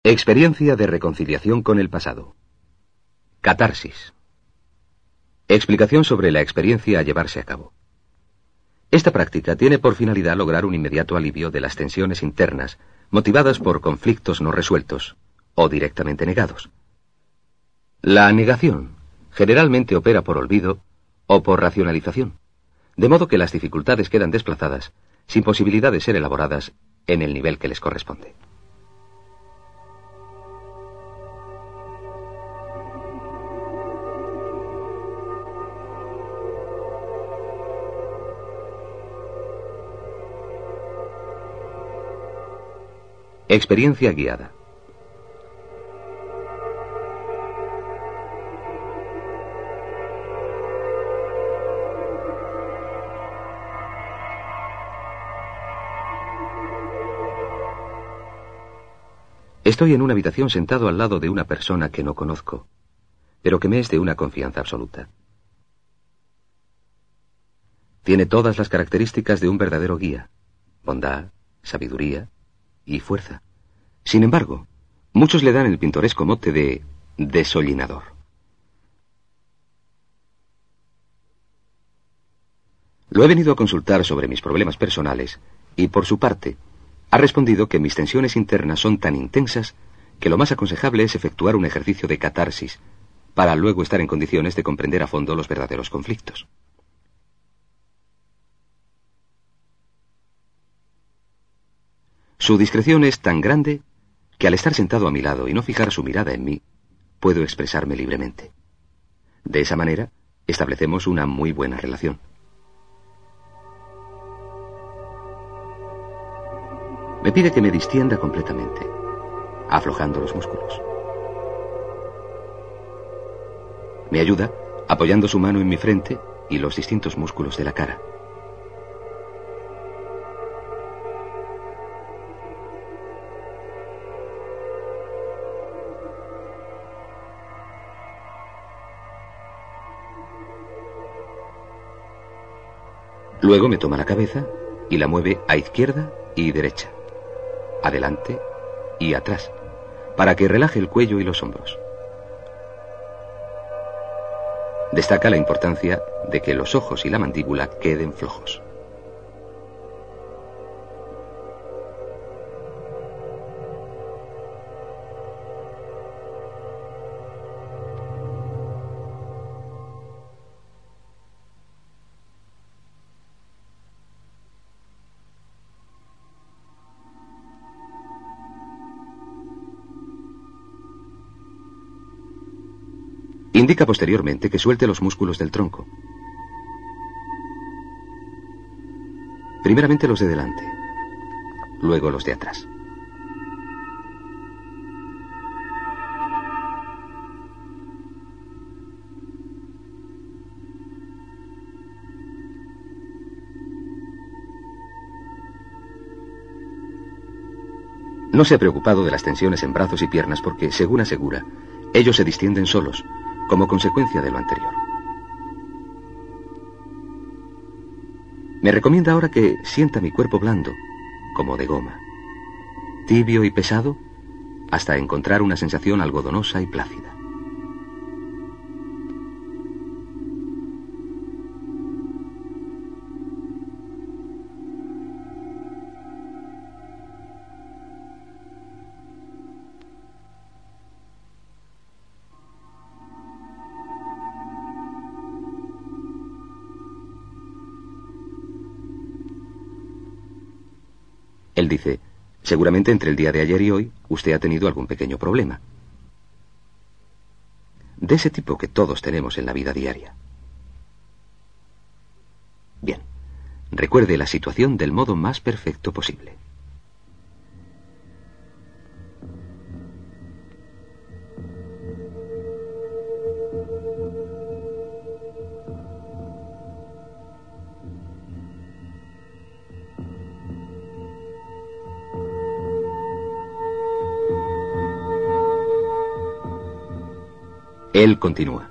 Experiencia de reconciliación con el pasado. Catarsis. Explicación sobre la experiencia a llevarse a cabo. Esta práctica tiene por finalidad lograr un inmediato alivio de las tensiones internas motivadas por conflictos no resueltos o directamente negados. La negación generalmente opera por olvido o por racionalización, de modo que las dificultades quedan desplazadas sin posibilidad de ser elaboradas en el nivel que les corresponde. Experiencia guiada. Estoy en una habitación sentado al lado de una persona que no conozco, pero que me es de una confianza absoluta. Tiene todas las características de un verdadero guía: bondad, sabiduría y fuerza. Sin embargo, muchos le dan el pintoresco mote de desollinador. Lo he venido a consultar sobre mis problemas personales y, por su parte, ha respondido que mis tensiones internas son tan intensas que lo más aconsejable es efectuar un ejercicio de catarsis para luego estar en condiciones de comprender a fondo los verdaderos conflictos. Su discreción es tan grande que al estar sentado a mi lado y no fijar su mirada en mí, puedo expresarme libremente. De esa manera, establecemos una muy buena relación. Me pide que me distienda completamente, aflojando los músculos. Me ayuda apoyando su mano en mi frente y los distintos músculos de la cara. Luego me toma la cabeza y la mueve a izquierda y derecha, adelante y atrás, para que relaje el cuello y los hombros. Destaca la importancia de que los ojos y la mandíbula queden flojos. Indica posteriormente que suelte los músculos del tronco. Primeramente los de delante, luego los de atrás. No se ha preocupado de las tensiones en brazos y piernas porque, según asegura, ellos se distienden solos, como consecuencia de lo anterior. Me recomienda ahora que sienta mi cuerpo blando, como de goma, tibio y pesado, hasta encontrar una sensación algodonosa y plácida. Él dice: seguramente entre el día de ayer y hoy usted ha tenido algún pequeño problema. De ese tipo que todos tenemos en la vida diaria. Bien, recuerde la situación del modo más perfecto posible. Él continúa: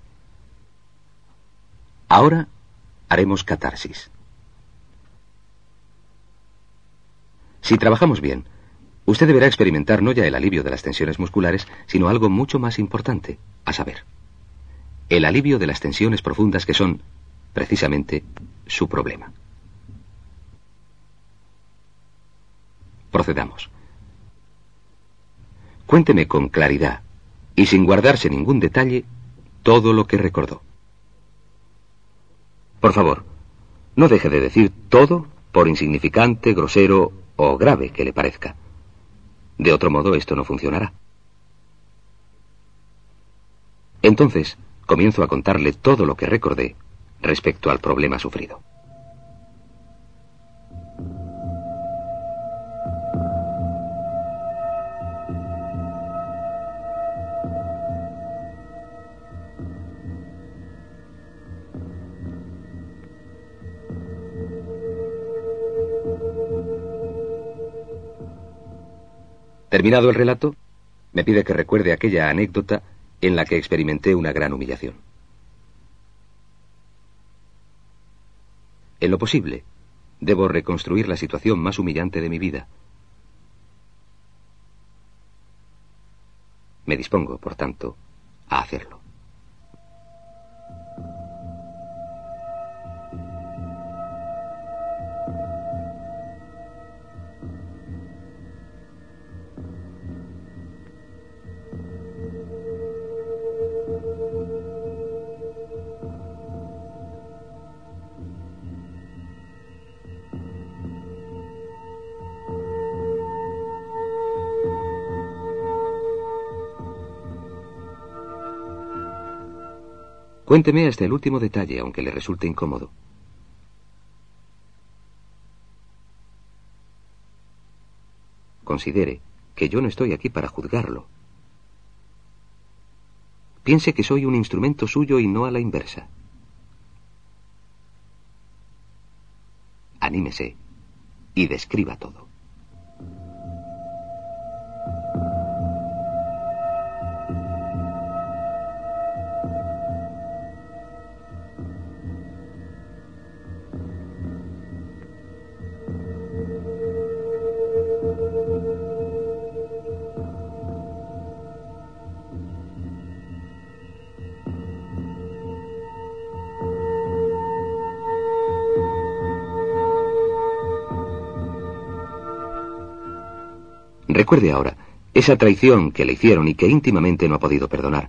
ahora haremos catarsis. Si trabajamos bien, Usted deberá experimentar no ya el alivio de las tensiones musculares, sino algo mucho más importante, a saber, el alivio de las tensiones profundas que son, precisamente, su problema. Procedamos. Cuénteme con claridad y sin guardarse ningún detalle todo lo que recordó. Por favor, no deje de decir todo por insignificante, grosero o grave que le parezca. De otro modo, esto no funcionará. Entonces, comienzo a contarle todo lo que recordé respecto al problema sufrido. Terminado el relato, me pide que recuerde aquella anécdota en la que experimenté una gran humillación. En lo posible, debo reconstruir la situación más humillante de mi vida. Me dispongo, por tanto, a hacerlo. Cuénteme hasta el último detalle, aunque le resulte incómodo. Considere que yo no estoy aquí para juzgarlo. Piense que soy un instrumento suyo y no a la inversa. Anímese y describa todo. Recuerde ahora esa traición que le hicieron y que íntimamente no ha podido perdonar.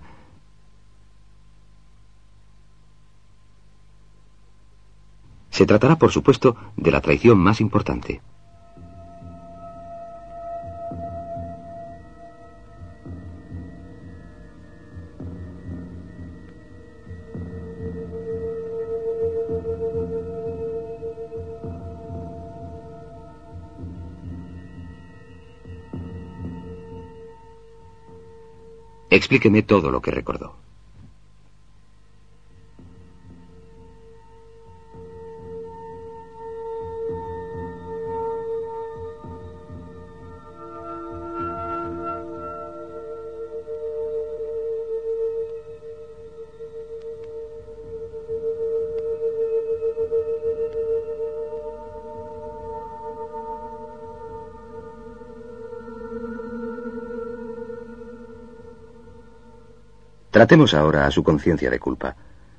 Se tratará, por supuesto, de la traición más importante. Explíqueme todo lo que recordó. Tratemos ahora a su conciencia de culpa.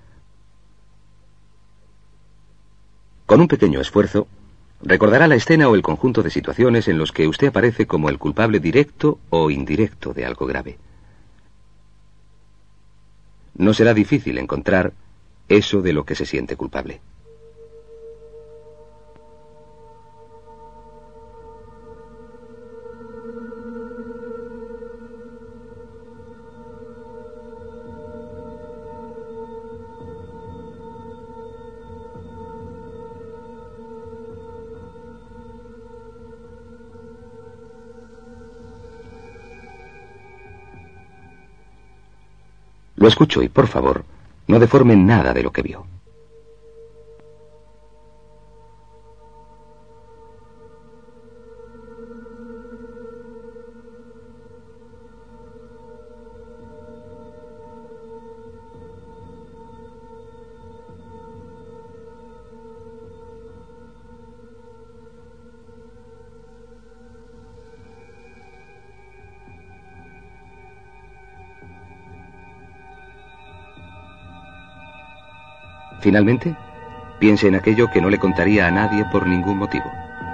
Con un pequeño esfuerzo, recordará la escena o el conjunto de situaciones en los que usted aparece como el culpable directo o indirecto de algo grave. No será difícil encontrar eso de lo que se siente culpable. Lo escucho y, por favor, no deforme nada de lo que vio. Finalmente, piense en aquello que no le contaría a nadie por ningún motivo.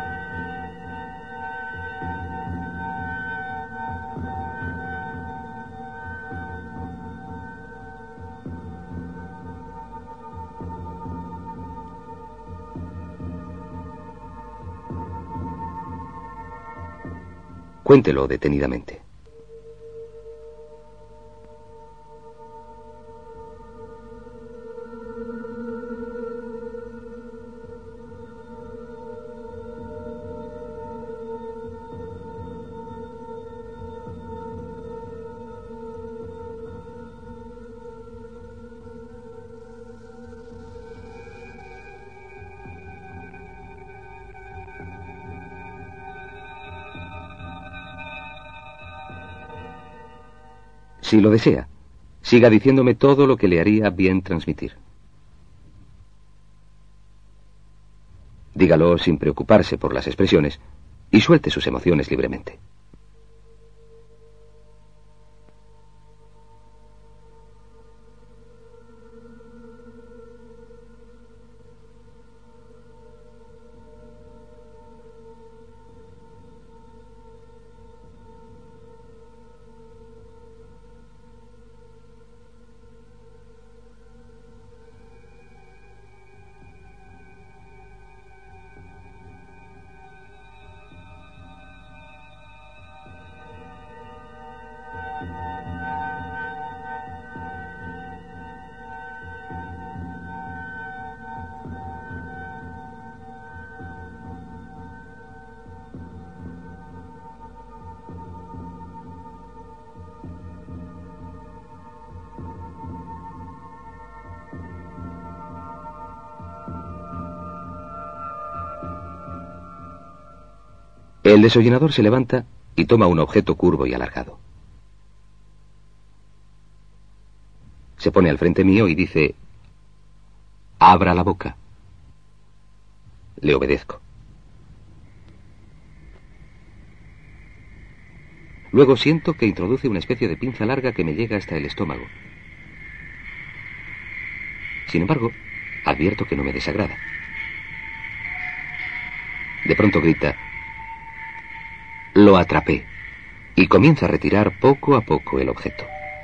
Cuéntelo detenidamente. Si lo desea, siga diciéndome todo lo que le haría bien transmitir. Dígalo sin preocuparse por las expresiones y suelte sus emociones libremente. El desollinador se levanta y toma un objeto curvo y alargado. Se pone al frente mío y dice: «Abra la boca». Le obedezco. Luego siento que introduce una especie de pinza larga que me llega hasta el estómago. Sin embargo, advierto que no me desagrada. De pronto grita: «Lo atrapé», y comienza a retirar poco a poco el objeto.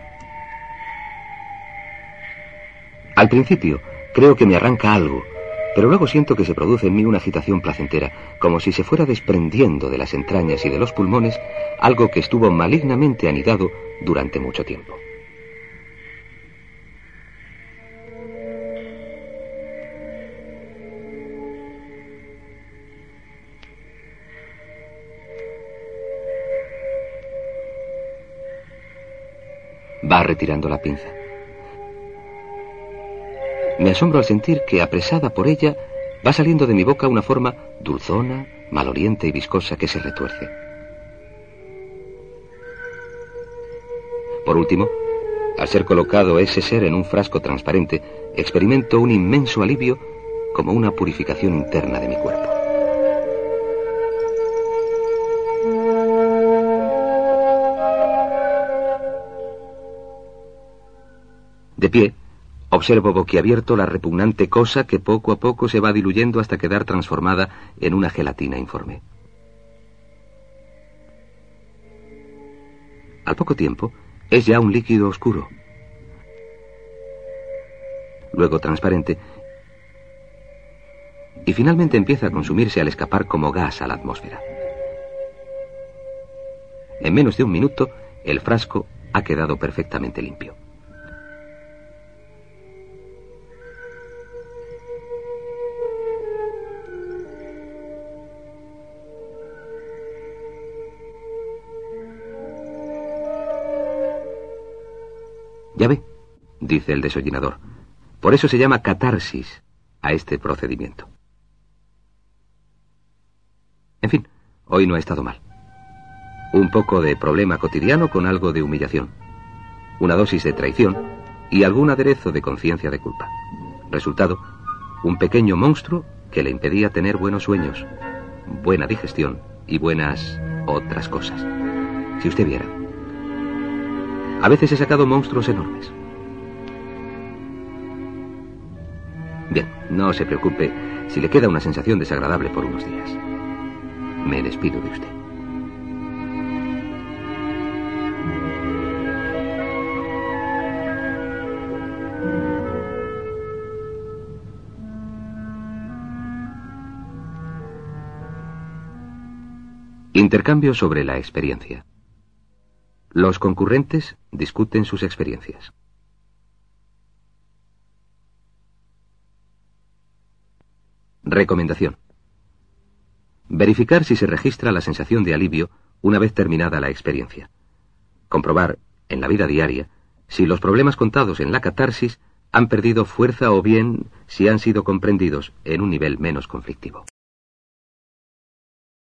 Al principio creo que me arranca algo, pero luego siento que se produce en mí una agitación placentera, como si se fuera desprendiendo de las entrañas y de los pulmones algo que estuvo malignamente anidado durante mucho tiempo. Va retirando la pinza. Me asombro al sentir que, apresada por ella, va saliendo de mi boca una forma dulzona, maloliente y viscosa que se retuerce. Por último, al ser colocado ese ser en un frasco transparente, experimento un inmenso alivio, como una purificación interna de mi cuerpo. De pie, observo boquiabierto la repugnante cosa que poco a poco se va diluyendo hasta quedar transformada en una gelatina informe. Al poco tiempo, es ya un líquido oscuro, luego transparente, y finalmente empieza a consumirse al escapar como gas a la atmósfera. En menos de un minuto, el frasco ha quedado perfectamente limpio. «Ya ve», dice el desollinador, «por eso se llama catarsis a este procedimiento». En fin, hoy no ha estado mal. Un poco de problema cotidiano con algo de humillación, una dosis de traición y algún aderezo de conciencia de culpa. Resultado, un pequeño monstruo que le impedía tener buenos sueños, buena digestión y buenas otras cosas. Si usted viera. A veces he sacado monstruos enormes. Bien, no se preocupe si le queda una sensación desagradable por unos días. Me despido de usted. Intercambio sobre la experiencia. Los concurrentes discuten sus experiencias. Recomendación. Verificar si se registra la sensación de alivio una vez terminada la experiencia. Comprobar, en la vida diaria, si los problemas contados en la catarsis han perdido fuerza o bien si han sido comprendidos en un nivel menos conflictivo.